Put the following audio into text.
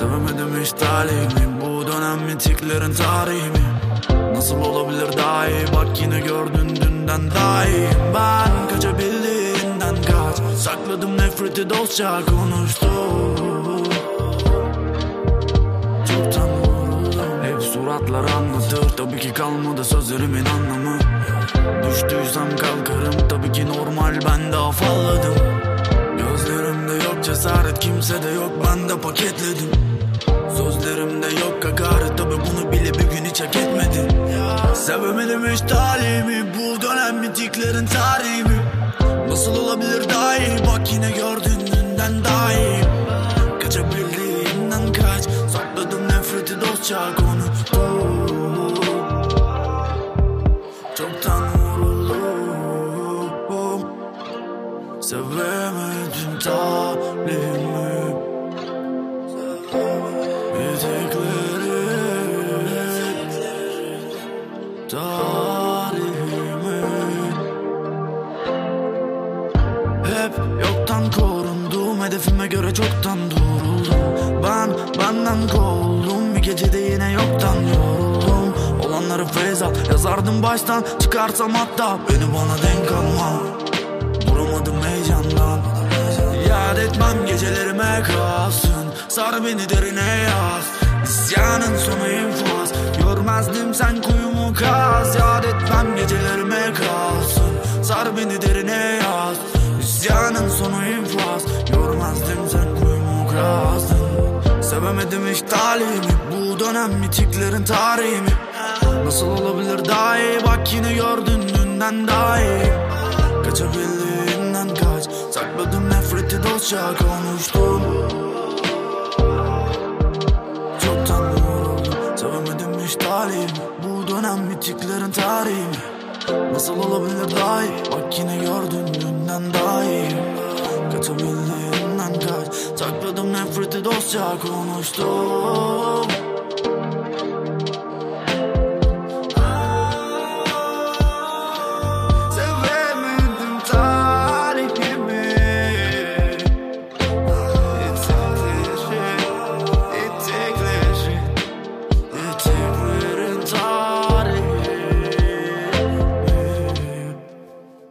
Sevemedim hiç talihimi, bu dönem mitiklerin tarihi mi? Nasıl olabilir daha iyi, bak yine gördün dünden daha iyi. Ben kaçabildiğinden kaç, sakladım nefreti dostça konuştum. Çoktan vuruldum, hep suratlar anlatır. Tabii ki kalmadı sözlerimin anlamı. Düştüysem kalkarım, tabii ki normal, ben de afalladım. Gözlerimde yok cesaret, kimsede yok, ben de paketledim. Sözlerimde yok hakaret, tabii bunu bile bir gün hiç hak etmedim. Sevemedim hiç talihimi, bu dönem mitiklerin tarihi mi? Nasıl olabilir daha iyi, bak yine gördün dünden daha iyi. Kaçabildiğinden kaç, sakladım nefreti dostça konuştum. Çoktan vuruldum, sevemedim talihimi, tarihimi. Hep yoktan korundum, hedefime göre çoktan doğruldum. Benden kovuldum, bir gecede yine yoktan yoruldum. Olanları feyz al, yazardım baştan, çıkarsam hatta beni bana denk alma. Duramadım heyecandan, yad etmem gecelerime kalsın. Sar beni derine yaz, İsyanın sonu infaz. Görmezdim sen kuyumu kaz, yad etmem gecelerime kalsın. Sar beni derine yaz, İsyanın sonu infaz. Görmezdim sen kuyumu kazdın. Sevemedim hiç talihimi, bu dönem mitiklerin tarihi mi? Nasıl olabilir daha iyi, bak yine gördün dünden daha iyi. Kaçabildiğinden kaç, sakladım nefreti dostça konuştum. Çoktan vuruldum, sevemedim hiç talihimi, bu dönem mitiklerin tarihi mi? Nasıl olabilir daha iyi, bak yine gördün dünden daha iyi. Kaçabildiğinden kaç, sakladım nefreti dostça konuştum.